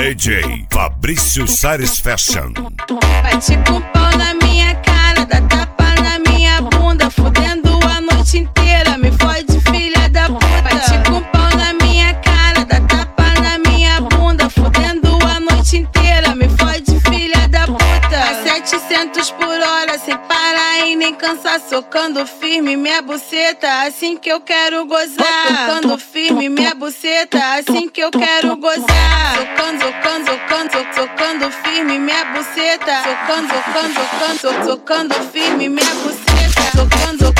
DJ Fabrício Sares Fashion. Bate com pau na minha cara, dá tapa na minha bunda, fudendo a noite inteira, me fode filha da puta. Bate com pau na minha cara, dá tapa na minha bunda, fudendo a noite inteira, me fode filha da puta. A 700 por hora, sem parar e nem cansar, socando firme minha buceta, assim que eu quero gozar. Socando firme minha buceta, assim que eu quero gozar. Socando firme minha buceta, socando firme minha buceta, socando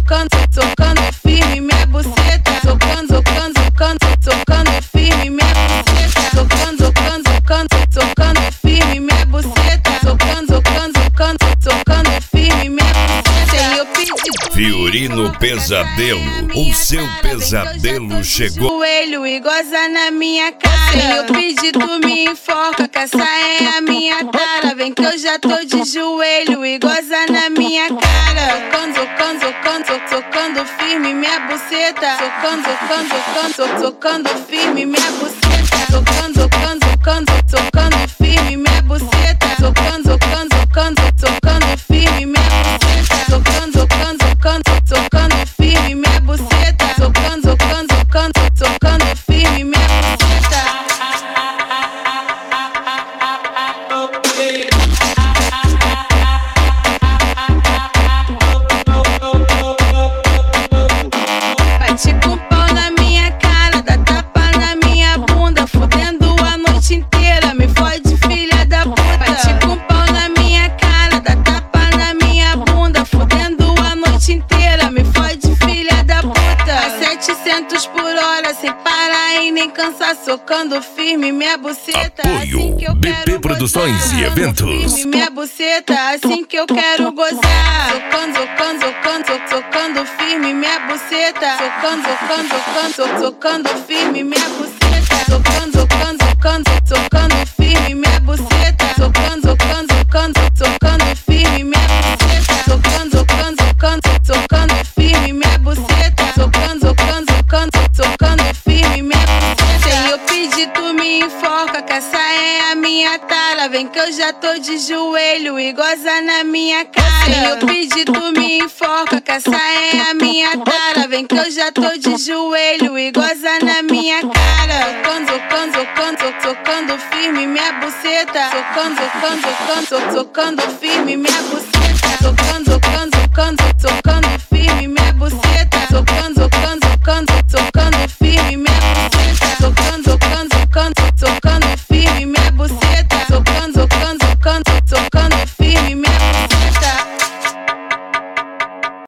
firme minha buceta, socando firme minha buceta, socando firme minha buceta, socando firme minha buceta. E eu pedi Fiorino Pesadelo, o seu pesadelo chegou. Joelho e goza na minha cara. Se eu pedir, tu me enforca, que essa é a minha cara. Vem que eu já tô de joelho e goza na minha cara. Socando firme minha buceta, socando firme minha buceta, socando firme minha buceta, socando firme minha buceta, socando firme minha buceta, socando firme minha buceta. Bate com pau na minha cara, dá tapa na minha bunda, fudendo a noite inteira, me fode filha da puta. Bate com pau na minha cara, dá tapa na minha bunda, fudendo a noite inteira, me fode filha da puta. A 700 por hora, sem parar e nem cansar, socando firme minha buceta, Apoio assim que eu BP quero Produções gozar. e Eventos. Firme minha buceta, assim que eu quero gozar. Socando firme minha buceta, socando firme minha buceta, socando firme minha buceta, socando firme minha buceta, socando firme minha buceta, socando firme minha buceta. Se eu pedir, tu me enforca, que essa é a minha tara. Vem que eu já tô de joelho e goza na minha cara. Se eu pedir, tu me enforca, que essa é a minha tara. Vem que eu já tô de joelho e goza na minha cara. Socando firme minha buceta, socando firme minha buceta, socando firme minha buceta, socando